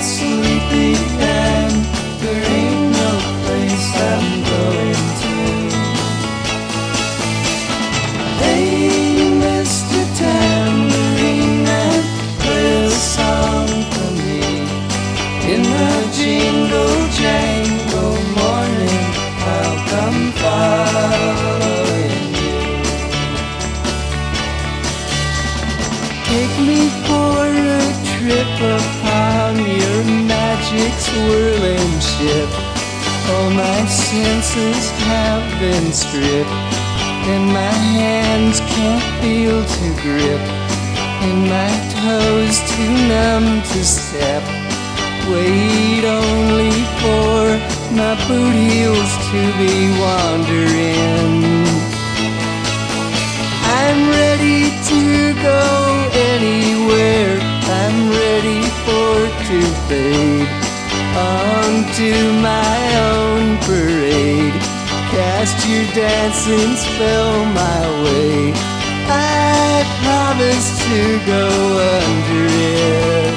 sleepy and there ain't no place I'm going to. Hey, Mr. Tambourine Man, play a song for me. In the jingle jangle morning, I'll come following you. Take me for a trip upon your magic swirling ship. All my senses have been stripped, and my hands can't feel to grip, and my toes too numb to step. Wait only for my boot heels to be wandering. I'm ready to go anywhere, I'm ready for to fade onto my own parade. Cast your dancing spell my way, I promise to go under it.